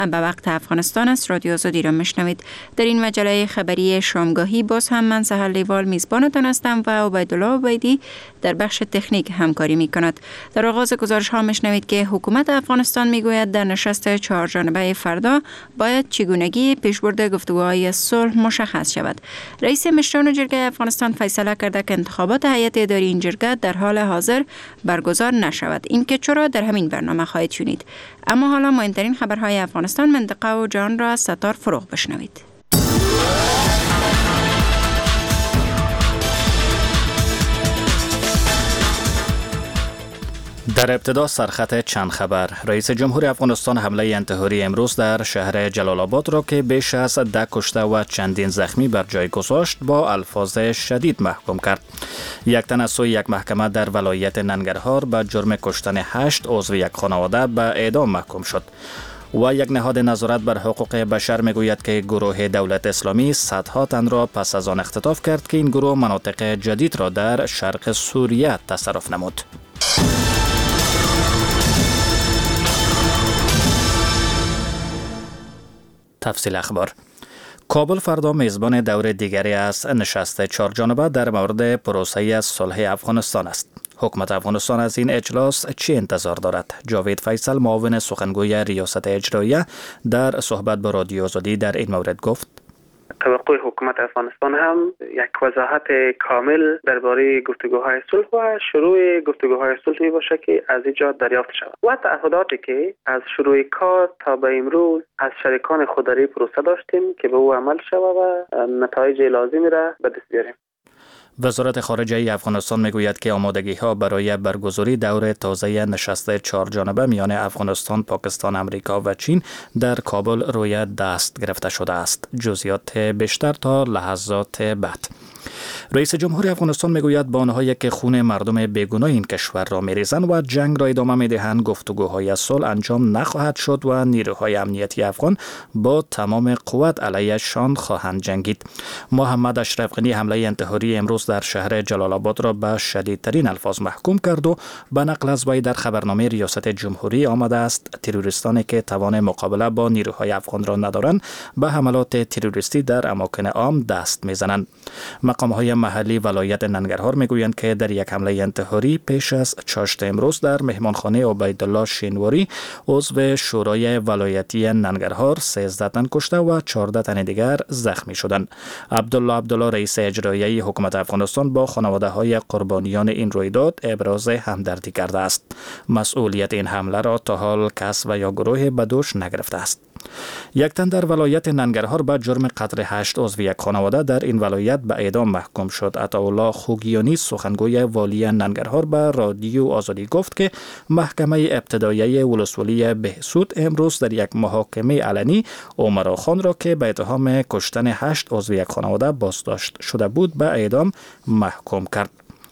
به وقت افغانستان است. رادیو آزادی را میشنوید. در این مجله خبری شامگاهی باز هم من سحر لیوال میزبانتان هستم و عبیدالله عبیدی در بخش تکنیک همکاری میکند. در آغاز گزارش ها میشنوید که حکومت افغانستان میگوید در نشست 4 جانبه فردا باید چگونگی پیشبرد گفتگوهای صلح مشخص شود. رئیس مشران جرگه افغانستان فیصله کرده که انتخابات هیئت اداری این جرگه در حال حاضر برگزار نشود. این که چرا در همین برنامه خواهید شنید. اما حالا مهمترین خبرهای افغانستان، منطقه و جهان را از ستار فروغ بشنوید. در ابتدا سرخط چند خبر. رئیس جمهور افغانستان حمله انتحاری امروز در شهر جلال آباد را که بیش از 10 کشته و چندین زخمی بر جای گذاشت با الفاظ شدید محکوم کرد. یک تن از سوی یک محکمه در ولایت ننگرهار به جرم کشتن 8 عضو یک خانواده به اعدام محکوم شد. و یک نهاد نظارت بر حقوق بشر میگوید که گروه دولت اسلامی صدها تن را پس از آن اختطاف کرد که این گروه مناطق جدید را در شرق سوریه تصرف نمود. تفصیل اخبار. کابل فردا میزبان دور دیگری از نشست 4 جانبه در مورد پروسه صلح افغانستان است. حکومت افغانستان از این اجلاس چی انتظار دارد؟ جاوید فیصل، معاون سخنگوی ریاست اجراییه، در صحبت با رادیو آزادی در این مورد گفت: توقع حکومت افغانستان هم یک وضاحت کامل درباره گفتگوهای صلح و شروع گفتگوهای صلح می باشه که از اینجا دریافت شود و تعهداتی که از شروع کار تا به امروز از شریکان خوداری پروسه داشتیم که به او عمل شود و نتایج لازمی را به دست بیاریم. وزارت خارجه افغانستان میگوید که آمادگی‌ها برای برگزاری دور تازه نشست 4 جانبه میان افغانستان، پاکستان، امریکا و چین در کابل روی دست گرفته شده است. جزئیات بیشتر تا لحظات بعد. رئیس جمهور افغانستان میگوید با آنهایی که خون مردم بیگناه این کشور را میریزند و جنگ را ادامه میدهند گفتگوهای صلح انجام نخواهد شد و نیروهای امنیتی افغان با تمام قوت علیهشان خواهند جنگید. محمد اشرف غنی حمله انتحاری امروز در شهر جلال آباد را به شدیدترین الفاظ محکوم کرد و به نقل از وی در خبرنامه ریاست جمهوری آمده است تروریستانی که توان مقابله با نیروهای افغان را ندارند به حملات تروریستی در اماکن عام دست میزنند. مقام‌های محلی ولایت ننگرهار میگویند که در یک حمله انتحاری پیش از چاشت امروز در مهمانخانه عبیدالله شینواری عضو شورای ولایتی ننگرهار 13 تن کشته و 14 تن دیگر زخمی شدند. عبدالله رئیس اجرایی حکومت افغانستان با خانواده‌های قربانیان این رویداد ابراز همدردی کرده است. مسئولیت این حمله را تا حال کس و یا گروه به دوش نگرفته است. یک تن در ولایت ننگرهار به جرم قتل 8 عضو یک خانواده در این ولایت به اعدام محکوم شد. عطاالله خوگیانی، سخنگوی والی ننگرهار، به رادیو آزادی گفت که محکمه ابتدایی ولسوالی بهسود امروز در یک محاکمه علنی عمرا خان را که به اتهام کشتن 8 عضو یک خانواده بازداشت شده بود به اعدام محکوم کرد.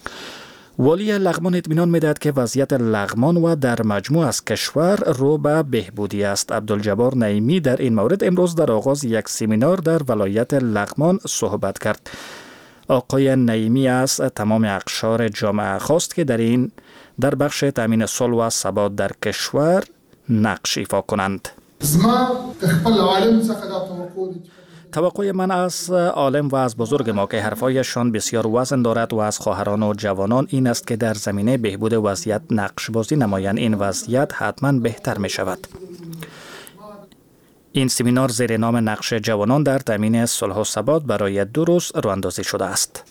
والی لغمان اطمینان می‌دهد که وضعیت لغمان و در مجموع از کشور رو به بهبودی است. عبدالجبار نعیمی در این مورد امروز در آغاز یک سمینار در ولایت لغمان صحبت کرد. آقای نعیمی از تمام اقشار جامعه خواست که در بخش تامین صلح و ثبات در کشور نقش ایفا کنند. توقع من از عالم و از بزرگ ما که حرفایشان بسیار وزن دارد و از خواهران و جوانان این است که در زمینه بهبود وضعیت نقش بازی نمایند. این وضعیت حتما بهتر می شود. این سمینار زیر نام نقش جوانان در تامین صلح و ثبات برای 2 روز راه‌اندازی شده است.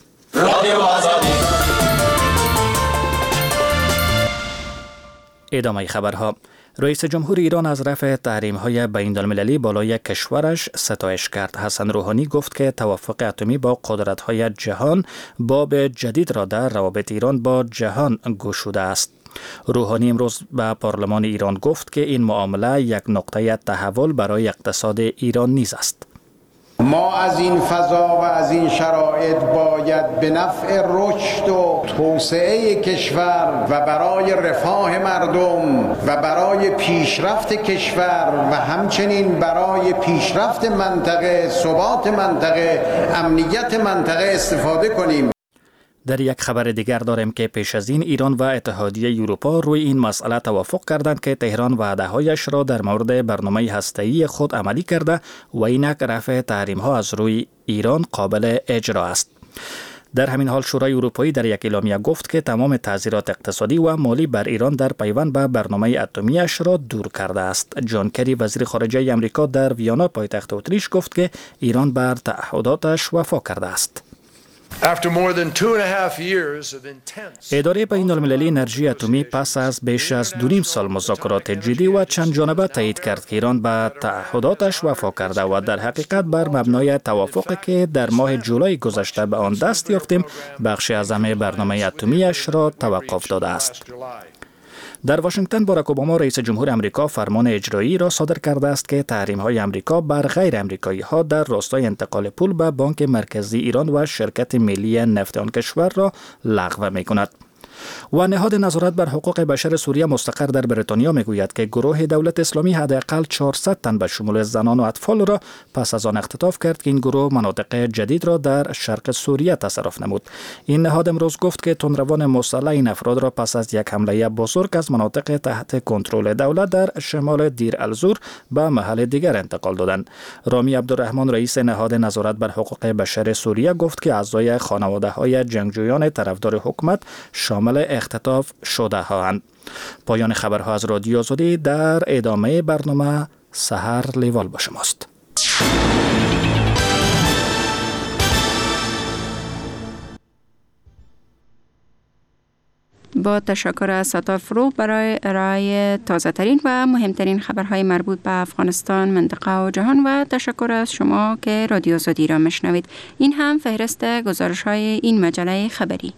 ادامه خبرها. رئیس جمهور ایران از رفع تحریم‌های بین‌المللی بالای کشورش ستایش کرد. حسن روحانی گفت که توافق اتمی با قدرت‌های جهان باب جدید را در روابط ایران با جهان گشوده است. روحانی امروز به پارلمان ایران گفت که این معامله یک نقطه تحول برای اقتصاد ایران نیز است. ما از این فضا و از این شرایط باید به نفع رشد و توسعه کشور و برای رفاه مردم و برای پیشرفت کشور و همچنین برای پیشرفت منطقه، ثبات منطقه، امنیت منطقه استفاده کنیم. در یک خبر دیگر داریم که پیش از این ایران و اتحادیه اروپا روی این مسئله توافق کردند که تهران وعده‌هایش را در مورد برنامه هسته‌ای خود عملی کرده و اینک رفع تحریم‌ها از روی ایران قابل اجرا است. در همین حال شورای اروپایی در یک اعلامیه گفت که تمام تعزیرات اقتصادی و مالی بر ایران در پیوند به برنامه اتمی‌اش را دور کرده است. جان کری وزیر خارجه آمریکا در ویانا پایتخت اتریش گفت که ایران بر تعهداتش وفا کرده است. اداره بین المللی انرژی اتمی پس از بیش از 2.5 سال مذاکرات جدی و چند جانبه تایید کرد که ایران به تعهداتش وفا کرده و در حقیقت بر مبنای توافقی که در ماه جولای گذشته به آن دست یافتیم بخشی از همه برنامه اتمی‌اش را توقف داده است. در واشنگتن باراک اوباما رئیس جمهور آمریکا فرمان اجرایی را صادر کرده است که تحریم‌های آمریکا بر غیر آمریکایی‌ها در راستای انتقال پول به بانک مرکزی ایران و شرکت ملی نفت آن کشور را لغو می‌کند. و نهاد نظارت بر حقوق بشر سوریه مستقر در بریتانیا میگوید که گروه دولت اسلامی حداقل 400 تن به شمول زنان و اطفال را پس از آن اختطاف کرد که این گروه مناطق جدید را در شرق سوریه تصرف نمود. این نهاد امروز گفت که تندروان مسلح این افراد را پس از یک حمله بزرگ از مناطق تحت کنترل دولت در شمال دیر الزور به محل دیگر انتقال دادند. رامی عبدالرحمن رئیس نهاد نظارت بر حقوق بشر سوریه گفت که اعضای خانواده‌های جنگجویان طرفدار حکومت شامل اختطاف شده هستند. پایان خبرها از رادیو آزادی. در ادامه برنامه سحر لیوال با شماست. با تشکر از ستا فروغ برای ارائه تازه ترین و مهمترین خبرهای مربوط به افغانستان، منطقه و جهان و تشکر از شما که رادیو آزادی را میشنوید. این هم فهرست گزارش‌های این مجله خبری.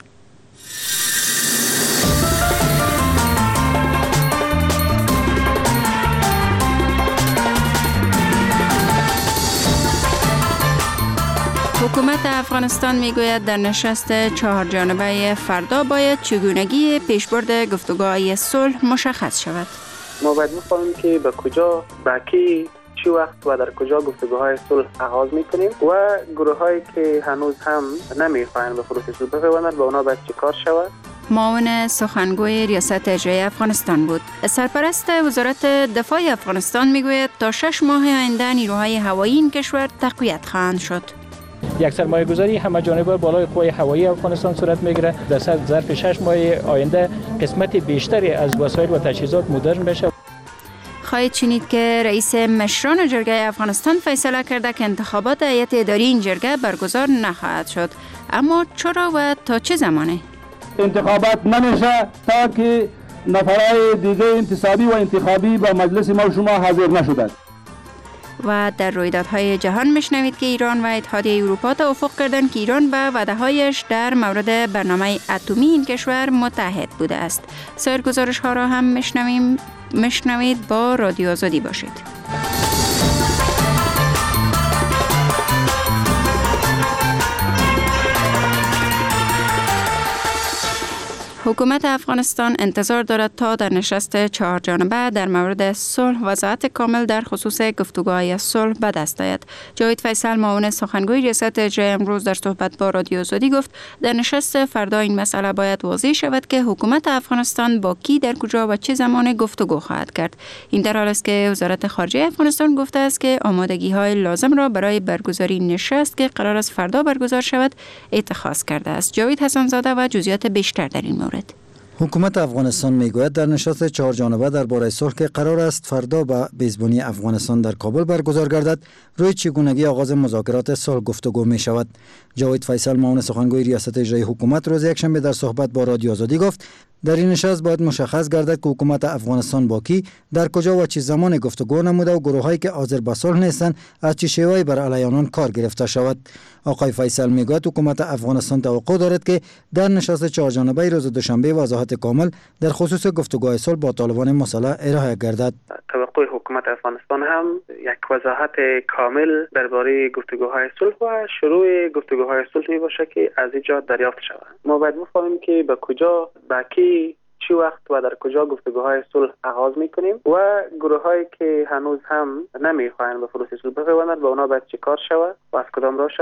حکومت افغانستان میگوید در نشست 4 جانبه فردا باید چگونگی پیشبرد گفتگوهای صلح مشخص شود. ما باید بفهمیم که به کجا، به کی، چی وقت و در کجا گفتگوهای صلح آغاز میکنیم و گروهایی که هنوز هم نمیخواهند به پروسه صلح بپیوندند به اونا باید چیکار شود. معاون سخنگوی ریاست اجرایی افغانستان بود. سرپرست وزارت دفاع افغانستان میگوید تا 6 ماه آینده نیروهای هوایی این کشور تقویت خواهند شد. یک سرمایه‌گذاری همه جانبه بالای قوای هوایی افغانستان صورت میگیره. در ظرف 6 ماه آینده قسمت بیشتری از وسایل و تجهیزات مدرن بشه. خواهید شنید که رئیس مشران جرگه افغانستان فیصله کرده که انتخابات هیئت اداری این جرگه برگزار نخواهد شد. اما چرا و تا چه زمانه؟ انتخابات نمیشه تا که نفرای دیگه انتصابی و انتخابی به مجلس ما شما حاضر نشدند. و در رویدادهای جهان میشنوید که ایران و اتحادیه اروپا توافق کردند که ایران به وعده‌هایش در مورد برنامه اتمی این کشور متحد بوده است. سایر گزارش‌ها را هم میشنوید. با رادیو آزادی باشید. حکومت افغانستان انتظار دارد تا در نشست 4 جانبه در مورد صلح وضاحت کامل در خصوص گفتگوهای صلح به دست آید. جاوید فیصل معاون سخنگوی ریاست اجرایی امروز در صحبت با رادیو آزادی گفت در نشست فردا این مسئله باید واضح شود که حکومت افغانستان با کی در کجا و چه زمان گفتگو خواهد کرد. این در حال است که وزارت خارجه افغانستان گفته است که آمادگی‌های لازم را برای برگزاری نشست که قرار است فردا برگزار شود اتخاذ کرده است. جاوید حسن‌زاده و جزئیات بیشتر در این مورد. حکومت افغانستان میگوید در نشست 4 جانبه درباره صلح که قرار است فردا به میزبانی افغانستان در کابل برگزار گردد روی چگونگی آغاز مذاکرات صلح گفتگو می شود. جاوید فیصل معاون سخنگوی ریاست اجرایی حکومت روز یکشنبه در صحبت با رادیو آزادی گفت در این نشست باید مشخص گردد که حکومت افغانستان با کی در کجا و چه زمان گفتگو نموده و گروهایی که حاضر به صلح نیستند از چه شیوهی بر علیه آنان کار گرفته شود. آقای فیصل میگوید حکومت افغانستان توقع دارد که در نشست 4 جانبه روز دوشنبه وضاحت کامل در خصوص گفتگوهای صلح با طالبان مسلح ارائه گردد. توقع حکومت افغانستان هم یک وضاحت کامل درباره گفتگوهای صلح و شروع گفتگوهای صلح می باشه که از اینجا دریافت شود. ما باید بفهمیم که به کجا، به کی، چی وقت و در کجا گفتگوهای صلح آغاز میکنیم و گروهایی که هنوز هم نمیخواهند به پروسه صلح بپیوندند به اونا باید چیکار شود و از کدام راه شود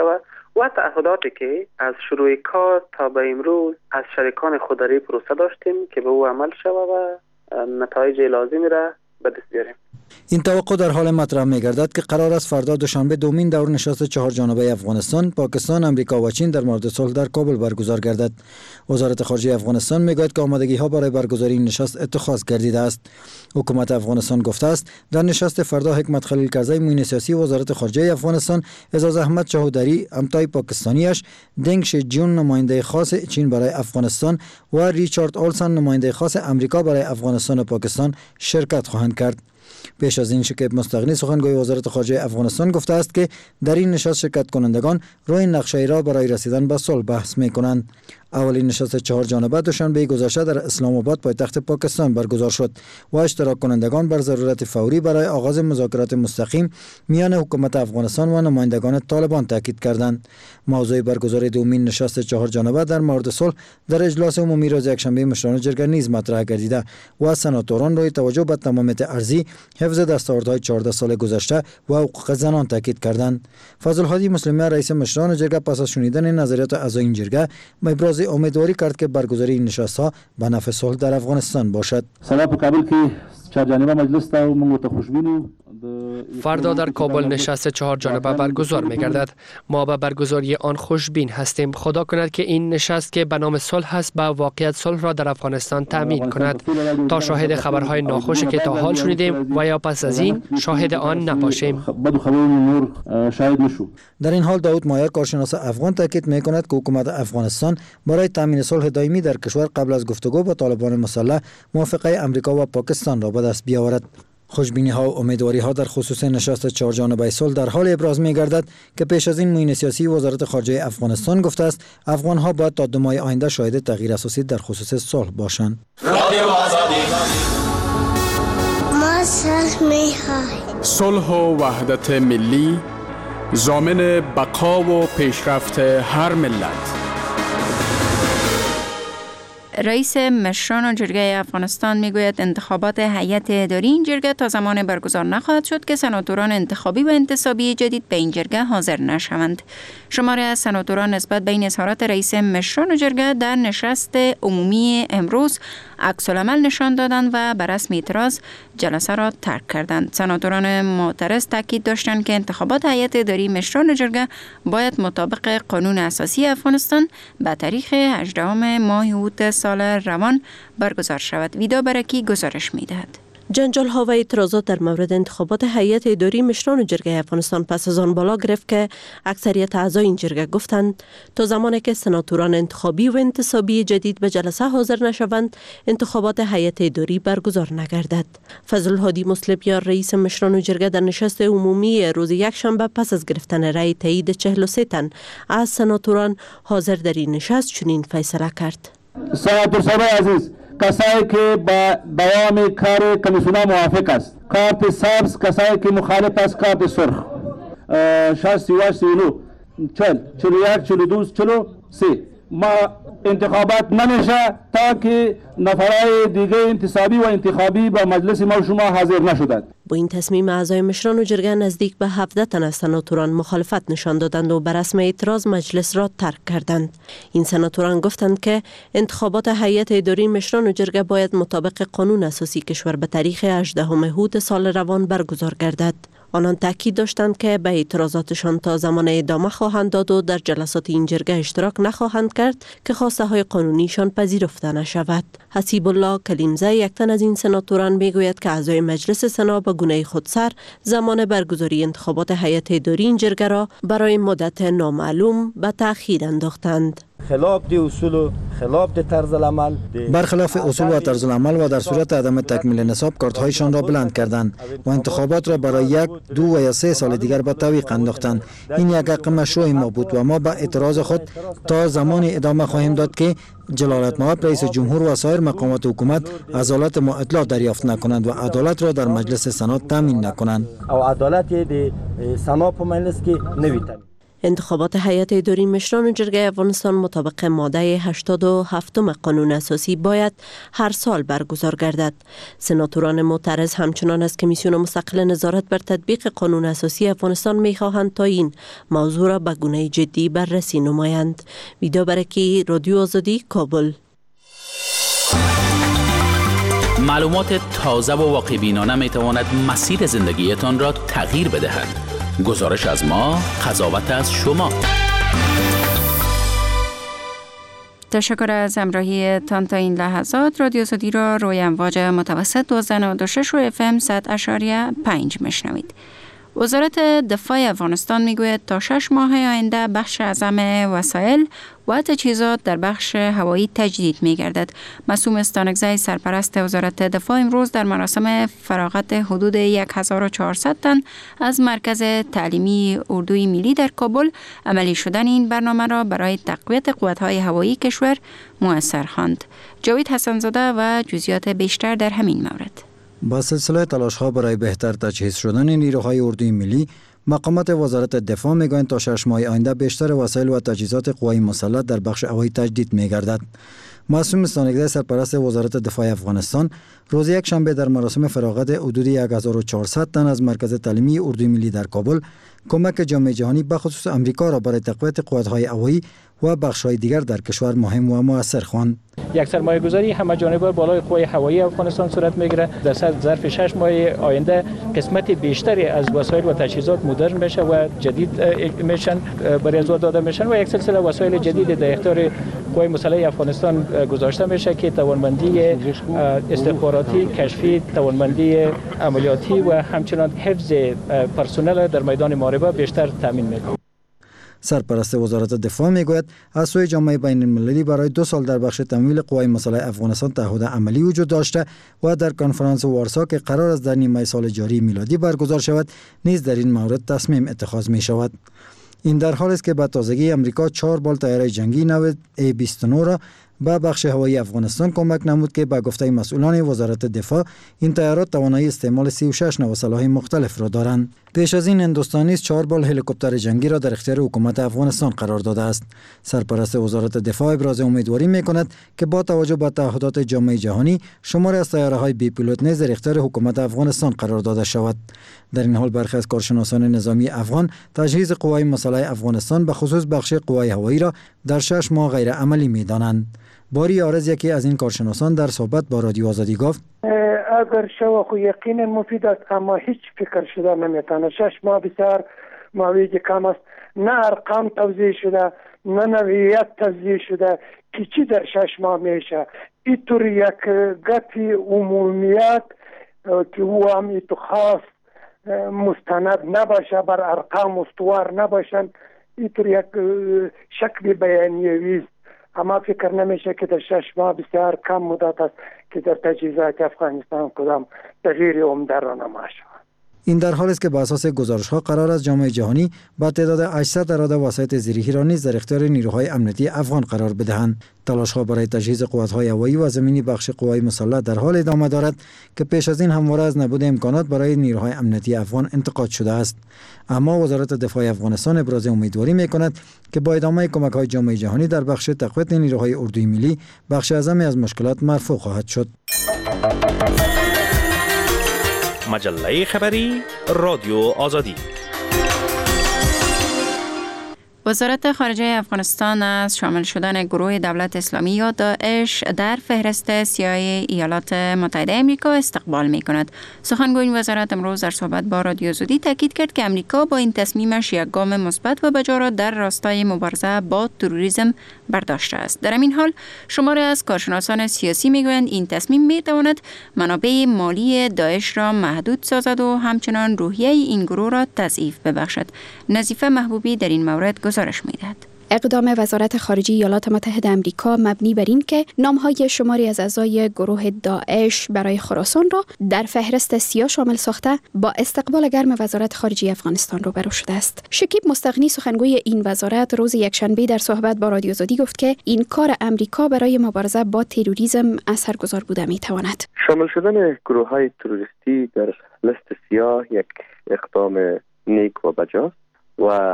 و تعهداتی که از شروع کار تا به امروز از شریکان خوداری پروسه داشتیم که به او عمل شود و نتایج لازمی را به دست بیاریم. این توقع در حال مطرح می‌گردد که قرار است فردا دوشنبه دومین دور نشست چهار جانبه افغانستان، پاکستان، امریکا و چین در مورد صلح در کابل برگزار گردد. وزارت خارجه افغانستان میگوید که آمادگی‌ها برای برگزاری این نشست اتخاذ گردیده است. حکومت افغانستان گفته است در نشست فردا حکمت خلیل کرزی معین سیاسی وزارت خارجه افغانستان، اعزاز احمد چهودری همتای پاکستانیش، دنگ شجیون نماینده خاص چین برای افغانستان و ریچارد اولسن نماینده خاص امریکا برای افغانستان و پاکستان شرکت خواهند کرد. پیش از این شکیب مستغنی سخنگوی وزارت خارجه افغانستان گفته است که در این نشست شرکت کنندگان روی نقشه را برای رسیدن به صلح بحث می‌کنند. اولین نشست چهار جانبه دوشنبه گذشته در اسلام آباد پایتخت پاکستان برگزار شد و اشتراک کنندگان بر ضرورت فوری برای آغاز مذاکرات مستقیم میان حکومت افغانستان و نمایندگان طالبان تاکید کردند. موضوع برگزاری دومین نشست چهار جانبه در مورد صلح در اجلاس عمومی روز یکشنبه مشران جرگه نیز مطرح گردیده و سناتوران روی توجه به تمامیت ارضی، حفظ دستاوردهای 14 سال گذشته و حقوق زنان تاکید کردند. فضل الهادی مسلمیان رئیس مشران جرگه پس از شنیدن نظریات اعضای این جرگه ابراز امیدواری کرد که برگزاری این نشست‌ها به نفع صلح در افغانستان باشد. سلام کابل که چهار جانبه مجلس تا موږ ته خوشبینو. فردا در کابل نشست چهار جانبه برگزار می‌گردد. ما به برگزاری آن خوشبین هستیم. خدا کند که این نشست که به نام صلح است به واقعیت صلح را در افغانستان تأمین کند تا شاهد خبرهای ناخوشی که تا حال شنیدیم و یا پس از این شاهد آن نباشیم. در این حال داود مایر کارشناس افغان تاکید می‌کند که حکومت افغانستان برای تامین صلح دائمی در کشور قبل از گفتگو با طالبان مسلح موافقه امریکا و پاکستان را به دست بیاورد. خوشبینی ها و امیدواری ها در خصوص نشست چهار جانبه صلح در حال ابراز می گردد که پیش از این معین سیاسی وزارت خارجه افغانستان گفته است افغان ها باید تا 2 ماه آینده شاهد تغییر اساسی در خصوص صلح باشند. ما صلح می خواهیم. صلح و وحدت ملی ضامن بقا و پیشرفت هر ملت. رئیس مشران جرگه افغانستان میگوید انتخابات هیئت اداری این جرگه تا زمان برگزار نخواهد شد که سناتوران انتخابی و انتصابی جدید به این جرگه حاضر نشوند. شماری از سناتوران نسبت به این اظهارات رئیس مشران جرگه در نشست عمومی امروز عکس‌العمل نشان دادند و بر رسم اعتراض جلسه را ترک کردند. سناتوران معترض تاکید داشتند که انتخابات هیئت اداری مشران جرگه باید مطابق قانون اساسی افغانستان به تاریخ 18 ماه اوت سال روان برگزار شود. ویدا برکی گزارش می‌دهد. جنجال ها و اعتراضات در مورد انتخابات هیئت اداری مشران جرگه افغانستان پس از آن بالا گرفت که اکثریت اعضای این جرگه گفتند تا زمانی که سناتوران انتخابی و انتصابی جدید به جلسه حاضر نشوند انتخابات هیئت اداری برگزار نگردد. فضل الهادی مسلمیان رئیس مشران جرگه در نشست عمومی روز یکشنبه پس از گرفتن رأی تایید 43 تن از سناتوران حاضر در این نشست چنین فیصله کرد. سناتور صاحب عزیز، کسایی که با دوام کار کمیسیون موافق است، کارت سبز کسایی که مخالف است کارت سرخ، 68 39 40 41 42 43 ما انتخابات نمیشه تا که نفرای دیگه انتصابی و انتخابی به مجلس ما شما حاضر نشدند. با این تصمیم اعضای مشران و جرگه نزدیک به 17 تن از سناتوران مخالفت نشان دادند و بر رسم اعتراض مجلس را ترک کردند. این سناتوران گفتند که انتخابات هیئت اداری مشران و جرگه باید مطابق قانون اساسی کشور به تاریخ 18 اوت سال روان برگزار گردد. آنان تاکید داشتند که به اعتراضاتشان تا زمان ادامه خواهند داد و در جلسات این جرگه اشتراک نخواهند کرد که خواسته های قانونیشان پذیرفته نشود. حسیب الله کلیمزه یک تن از این سناتوران میگوید که اعضای مجلس سنا به گونه خودسر زمان برگزاری انتخابات هیئت اداری این جرگه را برای مدت نامعلوم به تأخیر انداختند. خلاف دی اصول و خلاف دی طرز العمل برخلاف اصول و طرز العمل و در صورت عدم تکمیل نصاب کارت‌هایشان را بلند کردند و انتخابات را برای 1، 2 و یا 3 سال دیگر به تعویق انداختند. این یک حق مشروع ما بود و ما با اعتراض خود تا زمانی ادامه خواهیم داد که جلالت‌مآب رئیس جمهور و سایر مقامات حکومت عدالت ما اطلاع دریافت نکنند و عدالت را در مجلس سنا تامین نکنند. او عدالت دی سنا په مجلس کې نوی تامین. انتخابات هیئت اداری مشران جرگه افغانستان مطابق ماده 87 قانون اساسی باید هر سال برگزار گردد. سناتوران معترض همچنان از کمیسیون مستقل نظارت بر تطبیق قانون اساسی افغانستان می‌خواهند تا این موضوع را به گونه جدی بررسی نمایند. ویدیو برکی رادیو آزادی کابل. معلومات تازه و واقع‌بینانه می‌تواند مسیر زندگیتان را تغییر بدهد. گزارش از ما، قضاوت از شما. تشکر از همراهی تان تا این لحظات. رادیو آزادی را روی امواج متوسط 1296 و FM 100.5 میشنوید. وزارت دفاع افغانستان میگوید تا 6 ماه آینده بخش اعظم وسایل و تجهیزات در بخش هوایی تجدید می‌گردد. معصوم استانکزی سرپرست وزارت دفاع امروز در مراسم فراغت حدود 1400 تن از مرکز تعلیمی اردوی ملی در کابل عملی شدن این برنامه را برای تقویت قوت‌های هوایی کشور مؤثر خواند. جاوید حسن‌زاده و جزئیات بیشتر در همین مورد. با سلسله تلاش‌ها برای بهتر تجهیز شدن نیروهای اردوی ملی، مقامات وزارت دفاع میگویند تا 6 ماه آینده بیشتر وسایل و تجهیزات قوای مسلح در بخش هوایی تجدید می‌گردد. معصوم استانکزی سرپرست وزارت دفاع افغانستان روز یکشنبه در مراسم فراغت حدود 1400 تن از مرکز تعلیمی اردوی ملی در کابل کمک جامعه جهانی به خصوص امریکا را برای تقویت قوت‌های هوایی و بخش‌های دیگر در کشور مهم و مؤثر خواند. یک سرمایه‌گذاری همه جانبه بالای قوای هوایی افغانستان صورت می‌گیرد. در ظرف 6 ماه آینده قسمت بیشتری از وسایل و تجهیزات مدرن میشه و جدید میشن برای ازوا داده میشن و یک سلسله وسایل جدید در اختیار قوای مسلح افغانستان گذاشته میشه که توانمندی استخباراتی، کشفی، توانمندی عملیاتی و همچنان حفظ پرسنل در میدان محاربه بیشتر تامین میکنه. سرپرست وزارت دفاع میگوید از سوی جامعه بین المللی برای 2 سال در بخش تمویل قوای مسلح افغانستان تعهد عملی وجود داشته و در کنفرانس وارسا که قرار است در نیمه سال جاری میلادی برگزار شود نیز در این مورد تصمیم اتخاذ می شود. این در حالی است که به تازگی امریکا 4 بال طیاره جنگی نو A-29 را به بخش هوایی افغانستان کمک نمود که به گفته مسئولان وزارت دفاع این طیارات توانایی استعمال 36 نوع سلاح مختلف را دارند. پیش از این هندوستان نیز 4 بال هلیکوپتر جنگی را در اختیار حکومت افغانستان قرار داده است. سرپرست وزارت دفاع ابراز امیدواری می‌کند که با توجه به تعهدات جامعه جهانی شماری از طیاره‌های بی پیلوت نیز در اختیار حکومت افغانستان قرار داده شود. در این حال برخی از کارشناسان نظامی افغان تجهیز قوای مسلح افغانستان به خصوص بخش قوای هوایی را در 6 ماه غیر عملی می‌دانند. باری آرز یکی از این کارشناسان در صحبت با رادیو آزادی گفت اگر شو خو یقینا مفید است اما هیچ فکر شده نمیتونه. 6 ماه بسیار ماویج کم است. نه ارقام توضیح شده نه نوعیت توضیح شده که چی در 6 ماه میشه. اینطور یک گپی عمومیت که او هم ایتو خاص مستند نباشه بر ارقام استوار نباشن اینطور یک شکل بیانیه‌ای است. اما فکر نمیشه که در 6 ماه بسیار کم مدت است که در تجهیزات افغانستان کدام تغییر عمده را نما شود. این در حالی است که بر اساس گزارش‌ها قرار است جامعه جهانی با تعداد 800 اراده وسایط زیرهی را نیز در اختیار نیروهای امنیتی افغان قرار بدهند. تلاش‌ها برای تجهیز قوت‌های هوایی و زمینی بخش قوای مسلح در حال ادامه دارد که پیش از این همواره از نبود امکانات برای نیروهای امنیتی افغان انتقاد شده است. اما وزارت دفاع افغانستان ابراز امیدواری می‌کند که با ادامه کمک‌های جامعه جهانی در بخش تقویت نیروهای اردوی ملی بخش اعظمی از مشکلات مرفوع خواهد شد. مجله خبری رادیو آزادی. وزارت خارجه افغانستان از شامل شدن گروه دولت اسلامی یا داعش در فهرست سیاه ایالات متحده آمریکا استقبال می کند. سخنگوی این وزارت امروز در صحبت با رادیو آزادی تاکید کرد که امریکا با این تصمیمش یک گام مثبت و بجا را در راستای مبارزه با تروریسم برداشته است. در این حال شماری از کارشناسان سیاسی میگویند این تصمیم می تواند منابع مالی داعش را محدود سازد و همچنان روحیه این گروه را تضعیف ببخشد. نظیفه محبوبی در این مورد گزارش می‌دهد. اقدام وزارت خارجه ایالات متحده آمریکا مبنی بر این که نام‌های شماری از اعضای گروه داعش برای خراسان را در فهرست سیاه شامل ساخته با استقبال گرم وزارت خارجه افغانستان روبرو شده است. شکیب مستغنی سخنگوی این وزارت روز یکشنبه در صحبت با رادیو آزادی گفت که این کار امریکا برای مبارزه با تروریسم اثرگذار بوده می‌تواند. شامل شدن گروه‌های تروریستی در لیست سیاه یک اقدام نیک و بجاست و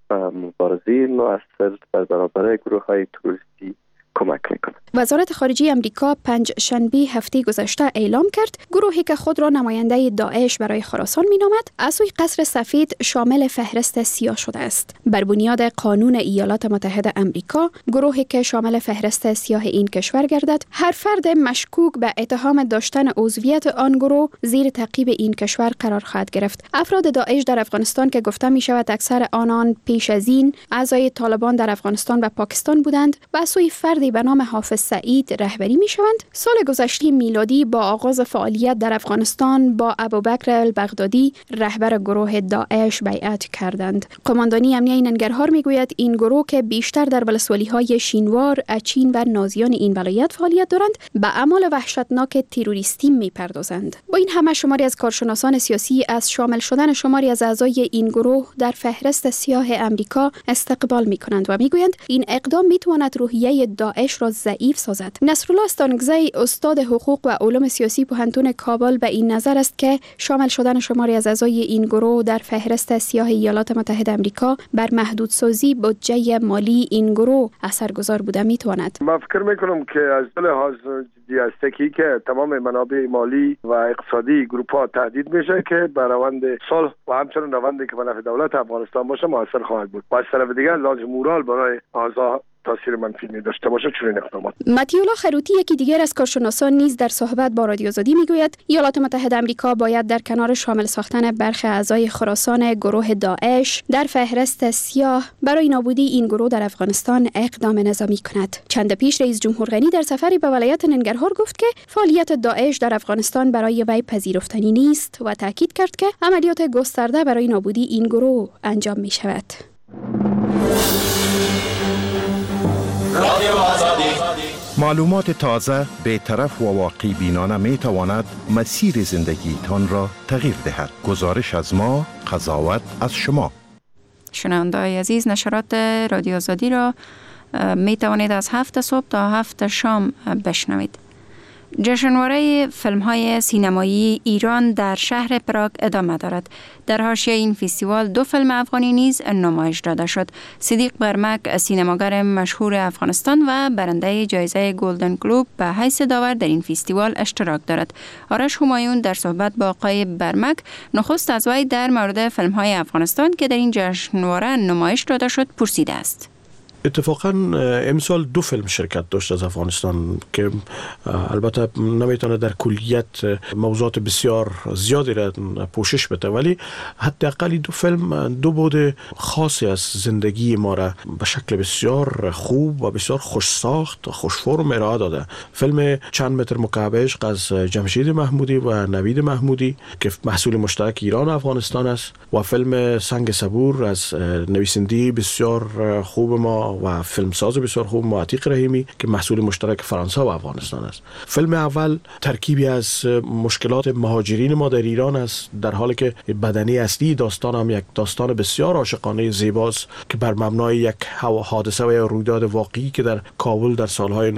و مبارزه مؤثر در برابر گروه‌های تروریستی کمک میکنه. وزارت خارجه امریکا پنجشنبه هفته گذشته اعلام کرد گروهی که خود را نماینده داعش برای خراسان مینامد از سوی قصر سفید شامل فهرست سیاه شده است. بر بنیاد قانون ایالات متحده امریکا، گروهی که شامل فهرست سیاه این کشور گردد، هر فرد مشکوک به اتهام داشتن عضویت آن گروه زیر تعقیب این کشور قرار خواهد گرفت. افراد داعش در افغانستان که گفته می شود اکثر آنان پیش از این اعضای طالبان در افغانستان و پاکستان بودند و از سوی فردی به نام حافظ سعید رهبری می شوند. سال گذشته میلادی با آغاز فعالیت در افغانستان با ابوبکر البغدادی رهبر گروه داعش بیعت کردند. قماندانی امنیه ننگرهار می گوید این گروه که بیشتر در ولسوالی‌های شینوار، اچین و نازیان این ولایت فعالیت دارند، به اعمال وحشتناک تروریستی می پردازند. با این همه شماری از کارشناسان سیاسی از شامل شدن شماری از اعضای این گروه در فهرست سیاه امریکا استقبال می کنند و می گویند این اقدام می تواند روحیه داعش را ضعیف سازد. نصرالله استانگزی استاد حقوق و علوم سیاسی پوهنتون کابل به این نظر است که شامل شدن شماری از اعضای این گروه در فهرست سیاه ایالات متحده آمریکا بر محدودسازی بودجه مالی این گروه اثرگذار بوده میتواند. من فکر میکنم که از لحاظ جدی است که تمام منابع مالی و اقتصادی گروه‌ها تهدید میشه که بر روند صلح و همچنین روندی که به نفع دولت افغانستان باشه موثر خواهد بود. و از طرف دیگر لازم مورال برای آزاد تاثیر منفی داشته باشه چنین اقدامات. مطیع الله خروتی یکی دیگر از کارشناسان نیز در صحبت با رادیو آزادی میگوید ایالات متحده آمریکا باید در کنار شامل ساختن برخی اعضای خراسان گروه داعش در فهرست سیاه برای نابودی این گروه در افغانستان اقدام نظامی کند. چند پیش رئیس جمهور غنی در سفری به ولایت ننگرهار گفت که فعالیت داعش در افغانستان برای وی پذیرفتنی نیست و تاکید کرد که عملیات گسترده برای نابودی این گروه انجام می شود. معلومات تازه، بی‌طرف و واقع بینانه می تواند مسیر زندگی تان را تغییر دهد. گزارش از ما، قضاوت از شما. شنونده‌های عزیز، نشرات رادیو آزادی را می توانید از 7 صبح تا 7 شام بشنوید. جشنواره فیلم‌های سینمایی ایران در شهر پراگ ادامه دارد. در حاشیه این فستیوال 2 فیلم افغانی نیز نمایش داده شد. صدیق برمک، سینماگر مشهور افغانستان و برنده جایزه گلدن گلوب، به حیث داور در این فستیوال اشتراک دارد. آرش همایون در صحبت با آقای برمک نخست از وی در مورد فیلم‌های افغانستان که در این جشنواره نمایش داده شد پرسیده است. اتفاقا امسال 2 فیلم شرکت داشت از افغانستان که البته نمیتونه در کلیت موضوعات بسیار زیادی را پوشش بده، ولی حداقل 2 فیلم 2 بعد خاصی از زندگی ما را به شکل بسیار خوب و بسیار خوش ساخت و خوش فرم ارائه داده. فیلم چند متر مکعب عشق از جمشید محمودی و نوید محمودی که محصول مشترک ایران و افغانستان است و فیلم سنگ صبور از نویسنده بسیار خوب ما و فیلمساز بسیار خوب عتیق رحیمی که محصول مشترک فرانسه و افغانستان است. فیلم اول ترکیبی از مشکلات مهاجرین ما در ایران است، در حالی که بدنه اصلی داستان هم یک داستان بسیار عاشقانه زیباست که بر مبنای یک حادثه و رویداد واقعی که در کابل در سالهای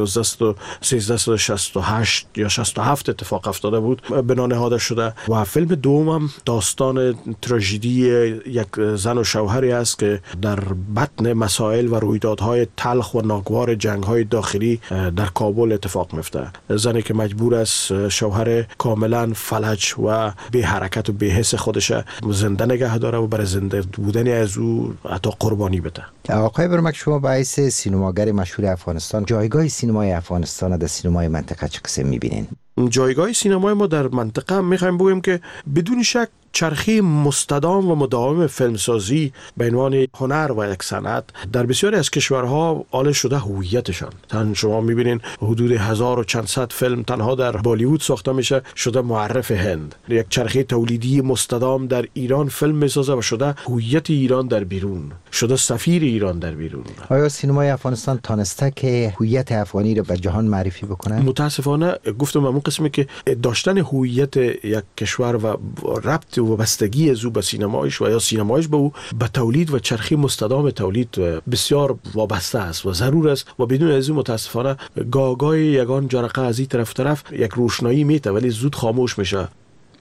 1368 یا 67 اتفاق افتاده بود بنا نهاده شده. و فیلم دوم هم داستان تراژدی یک زن و شوهری است که در بطن مسائل و رویدادهای تلخ و ناگوار جنگ‌های داخلی در کابل اتفاق میفته. زنی که مجبور است شوهر کاملا فلج و بی حرکت و بی حس خودش زنده نگه داره و برای زنده بودن از او حتی قربانی بده. آقای برمک، شما به حیث سینماگر مشهور افغانستان جایگاه سینمای افغانستان در سینمای منطقه چه قسم می‌بینین؟ جایگاه سینمای ما در منطقه می‌خوایم بگیم که بدون شک چرخه مستدام و مداوم فیلمسازی به عنوان هنر و یک صنعت در بسیاری از کشورها آل شده هویتشان. شما می‌بینین حدود 1000 و چند صد فیلم تنها در بالیوود ساخته میشه شده معرف هند. یک چرخه تولیدی مستدام در ایران فیلم میسازه و شده هویت ایران در بیرون، شده سفیر ایران در بیرون. آیا سینمای افغانستان تانسته که هویت افغانی را به جهان معرفی بکنه؟ متاسفانه گفتم همون قسمی که داشتن هویت یک کشور و ربط و بستگی از او به سینمایش و یا سینمایش به او به تولید و چرخی مستدام تولید بسیار وابسته است و ضرور است و بدون از او متاسفانه گاگای یگان جرقه از این طرف یک روشنایی میته ولی زود خاموش میشه.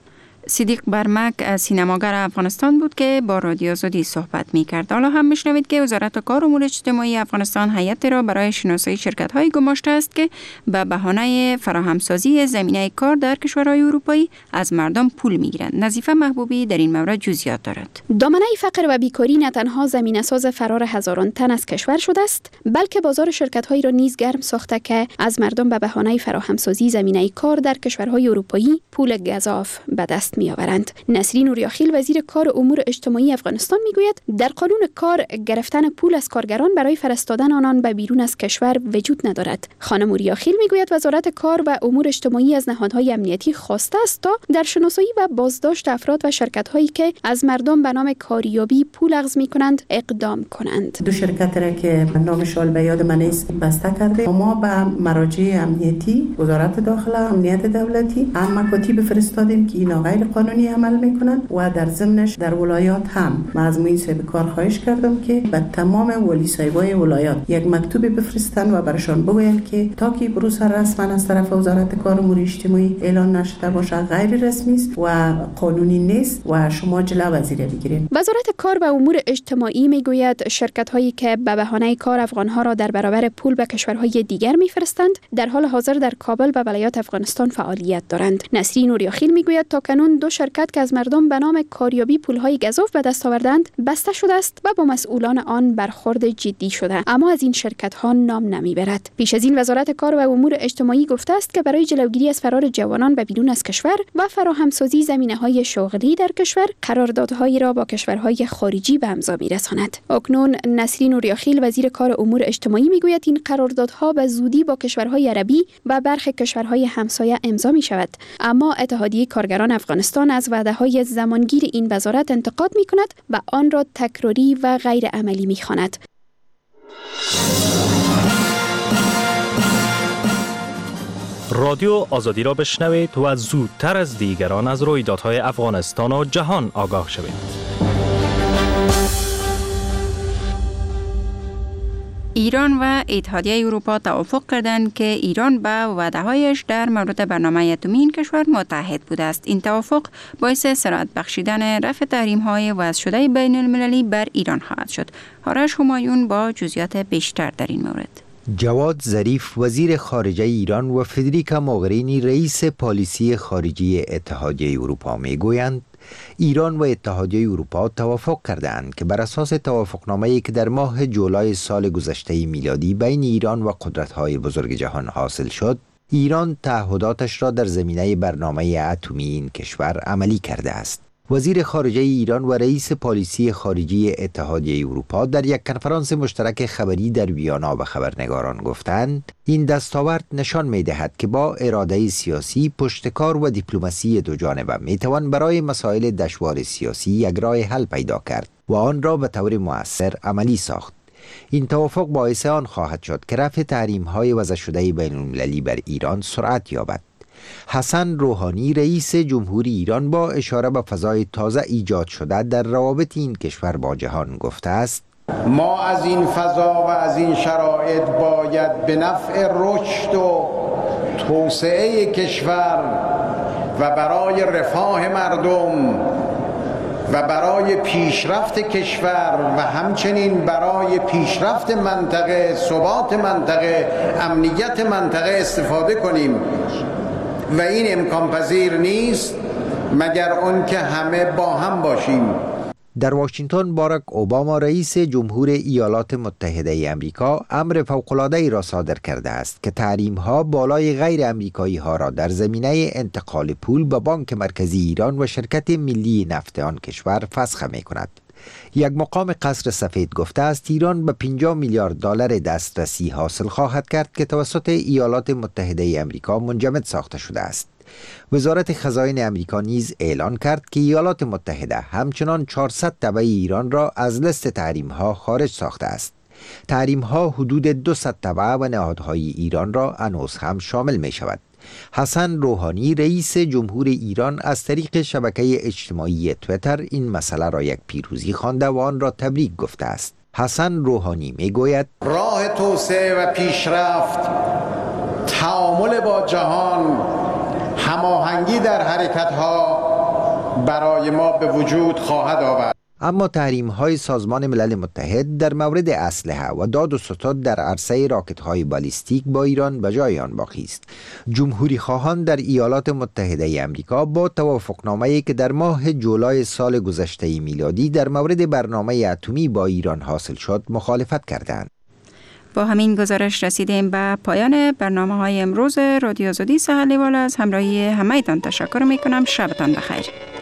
صدیق برمک سینماگر افغانستان بود که با رادیو آزادی صحبت می‌کرد. حالا هم می‌شنوید که وزارت کار و امور اجتماعی افغانستان هیئتی را برای شناسایی شرکت‌های گماشته است که به بهانه فراهمسازی زمینه کار در کشورهای اروپایی از مردم پول می‌گیرند. نظیفه محبوبی در این مورد جزئیات دارد. دامنه فقر و بیکاری نه تنها زمینه‌ساز فرار هزاران تن از کشور شده است، بلکه بازار شرکت‌هایی را نیز گرم ساخته که از مردم به بهانه فراهمسازی زمینه کار در کشورهای اروپایی پول گزاف به دست می‌آورند. نسرین اوریاخیل وزیر کار و امور اجتماعی افغانستان میگوید در قانون کار گرفتن پول از کارگران برای فرستادن آنان به بیرون از کشور وجود ندارد. خانم اوریاخیل میگوید وزارت کار و امور اجتماعی از نهادهای امنیتی خواسته است تا در شناسایی و بازداشت افراد و شرکت‌هایی که از مردم به نام کاریابی پول اخذ می‌کنند اقدام کنند. دو شرکت را که نامشان به یاد من نیست بسته کرده، ما به مراجع امنیتی، وزارت داخله، امنیت دولتی مکاتیب فرستادیم که اینا غیر قانونی عمل میکنن و در ضمنش در ولایات هم من از معین صاحب کار خواهش کردم که به تمام ولی صاحبای ولایات یک مکتوب بفرستن و برشان بگوین که تا که پروسه رسما از طرف وزارت کار و امور اجتماعی اعلان نشده باشه غیر رسمی است و قانونی نیست و شما جلو وزیر بگیرید. وزارت کار و امور اجتماعی میگوید شرکت هایی که به بهانه کار افغان ها را در برابر پول به کشورهای دیگر میفرستند در حال حاضر در کابل و ولایات افغانستان فعالیت دارند. نسرین اوریاخیل میگوید تا کنون دو شرکت که از مردم به نام کاریابی پولهای گزاف به دست آوردند بسته شده است و با مسئولان آن برخورد جدی شده، اما از این شرکت ها نام نمیبرد. پیش از این وزارت کار و امور اجتماعی گفته است که برای جلوگیری از فرار جوانان به بیرون از کشور و فراهمسازی زمینه‌های شغلی در کشور قراردادهایی را با کشورهای خارجی به امضا میرساند. اکنون نسرین اوریاخیل وزیر کار و امور اجتماعی میگوید این قراردادها به زودی با کشورهای عربی و برخی کشورهای همسایه امضا می شود، اما اتحادیه کارگران افغانستان از وعده‌های زمانگیر این وزارت انتقاد می کند و آن را تکراری و غیر عملی می خواند. رادیو آزادی را بشنوید و زودتر از دیگران از رویدادهای افغانستان و جهان آگاه شوید. ایران و اتحادیه اروپا توافق کردند که ایران به وعده‌هایش در مورد برنامه اتمی این کشور متحد بوده است. این توافق باعث سرعت بخشیدن رفع تحریم‌های وضع شده بین المللی بر ایران خواهد شد. آرش همایون با جزئیات بیشتر در این مورد. جواد ظریف وزیر خارجه ایران و فدریکا موغرینی رئیس پالیسی خارجی اتحادیه اروپا میگویند ایران و اتحادیه اروپا توافق کردند که بر اساس توافقنامه‌ای که در ماه جولای سال گذشته میلادی بین ایران و قدرت‌های بزرگ جهان حاصل شد، ایران تعهداتش را در زمینه برنامه اتمی این کشور عملی کرده است. وزیر خارجه ایران و رئیس پالیسی خارجی اتحادیه اروپا در یک کنفرانس مشترک خبری در ویانا به خبرنگاران گفتند این دستاورد نشان می‌دهد که با اراده سیاسی، پشتکار و دیپلماسی دوجانبه می‌توان برای مسائل دشوار سیاسی یک راه حل پیدا کرد و آن را به طور مؤثر عملی ساخت. این توافق باعث آن خواهد شد که رفع تحریم‌های وضع شده بین‌المللی بر ایران سرعت یابد. حسن روحانی رئیس جمهوری ایران با اشاره به فضای تازه ایجاد شده در روابط این کشور با جهان گفته است ما از این فضا و از این شرایط باید به نفع رشد و توسعه کشور و برای رفاه مردم و برای پیشرفت کشور و همچنین برای پیشرفت منطقه، ثبات منطقه، امنیت منطقه استفاده کنیم و این امکان پذیر نیست مگر اون که همه با هم باشیم. در واشنگتن باراک اوباما رئیس جمهور ایالات متحده آمریکا امر فوق‌العاده‌ای را صادر کرده است که تحریم‌ها بالای غیر آمریکایی ها را در زمینه انتقال پول به بانک مرکزی ایران و شرکت ملی نفت آن کشور فسخ می‌کند. یک مقام قصر سفید گفته است ایران به 50 میلیارد دلار دسترسی حاصل خواهد کرد که توسط ایالات متحده آمریکا منجمد ساخته شده است. وزارت خزاین آمریکا نیز اعلان کرد که ایالات متحده همچنان 400 تبع ایران را از لیست تحریم‌ها خارج ساخته است. تحریم‌ها حدود 200 تبع و نهادهای ایران را هنوز هم شامل می شود. حسن روحانی رئیس جمهور ایران از طریق شبکه اجتماعی تویتر این مسئله را یک پیروزی خوانده و آن را تبریک گفته است. حسن روحانی می گوید راه توسعه و پیشرفت، تعامل با جهان، هماهنگی در حرکت‌ها برای ما به وجود خواهد آورد. اما تحریم های سازمان ملل متحد در مورد اسلحه و داد و ستد در عرصه راکت های بالیستیک با ایران به جای آن باقی است. جمهوری خواهان در ایالات متحده آمریکا با توافقنامه‌ای که در ماه جولای سال گذشته میلادی در مورد برنامه اتمی با ایران حاصل شد مخالفت کردند. با همین گزارش رسیدیم به پایان برنامه‌های امروز رادیو آزادی ساحل لیوال. از همراهی همه‌تان تشکر می‌کنم. شبتان بخیر.